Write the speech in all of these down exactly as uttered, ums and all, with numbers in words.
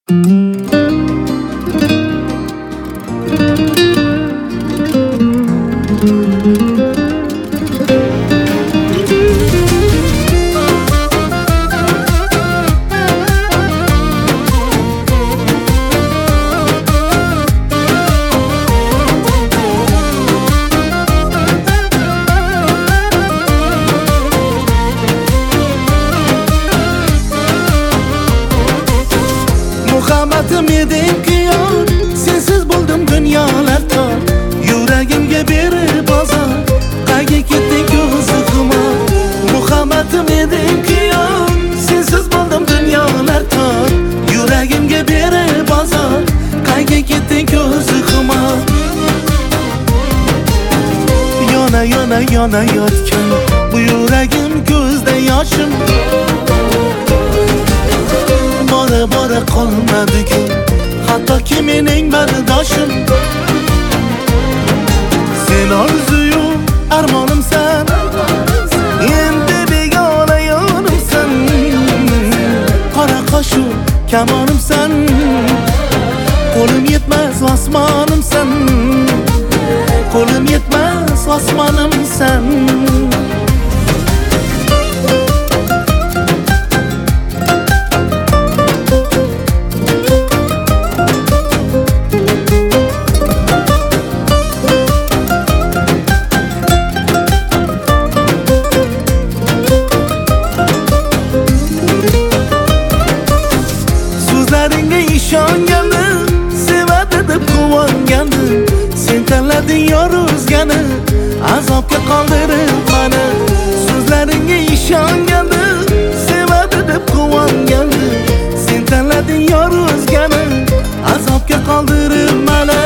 Muhabbatim eding qiyon, sensiz bo'ldim dunyolar tor. Yuragimga berib ozor, qayga ketding ko'zi xumor. Muhabbatim eding qiyon, sensiz bo'ldim dunyolar tor. Yuragimga berib ozor, qayga ketding ko'zi xumor. Yona yona yona yotgan bu yuragim ko'zda yoshim. Bora bora qolmadi-ku hattoki mening bardoshim. Sen orzuyu armonimsan, endi begona yonimsan. Qora qoshu kamonimsan, qo'lim yetmas osmonimsan. Qo'lim yetmas osmonimsan. So'zlaringga ishongandim, sevadi deb quvongandim. Sen tanlading yor o'zgani, azobga qoldirib mani. So'zlaringga ishongandim, sevadi deb quvongandim. Sen tanlading yor o'zgani, azobga qoldirib mani.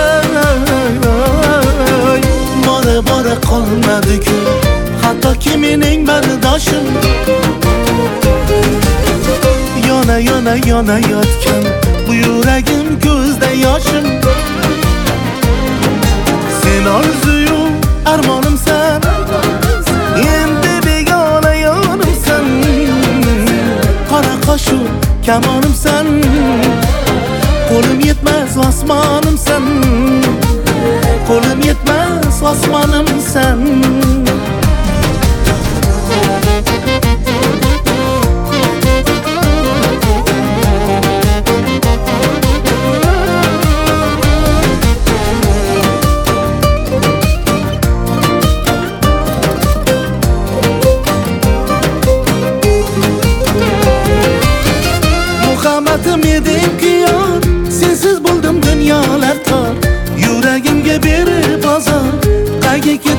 Bora bora qolmadi-ku hattoki mening bardoshim. Yona yona yona yotgan bu yuragim ko'zda yoshim. Sen orzuyu armonimsan, endi begona yonimsan. Qora qoshu kamonimsan, qo'lim yetmas osmonimsan. Qo'lim yetmas osmonimsan. Muhabbatim eding qiyon, sensiz bo'ldim dunyolar tor. Yuragimga berib ozor, qayga